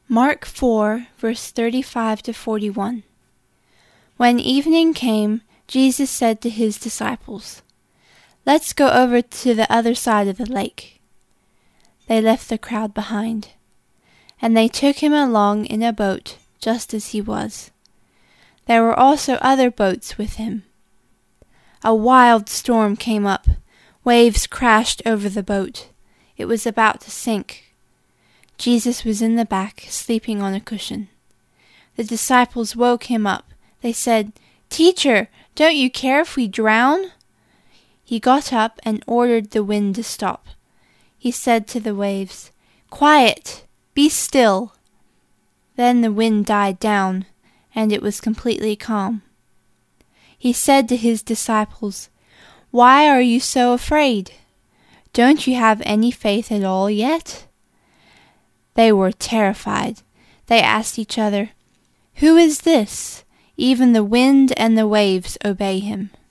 Mark 4, verse 35 to 41. When evening came, Jesus said to his disciples, "Let's go over to the other side of the lake." They left the crowd behind, and they took him along in a boat just as he was. There were also other boats with him. A wild storm came up. Waves crashed over the boat. It was about to sink. Jesus was in the back, sleeping on a cushion. The disciples woke him up. They said, "Teacher, don't you care if we drown?" He got up and ordered the wind to stop. He said to the waves, "Quiet! Be still!" Then the wind died down, and it was completely calm. He said to his disciples, "Why are you so afraid? Don't you have any faith at all yet?" They were terrified. They asked each other, "Who is this? Even the wind and the waves obey him."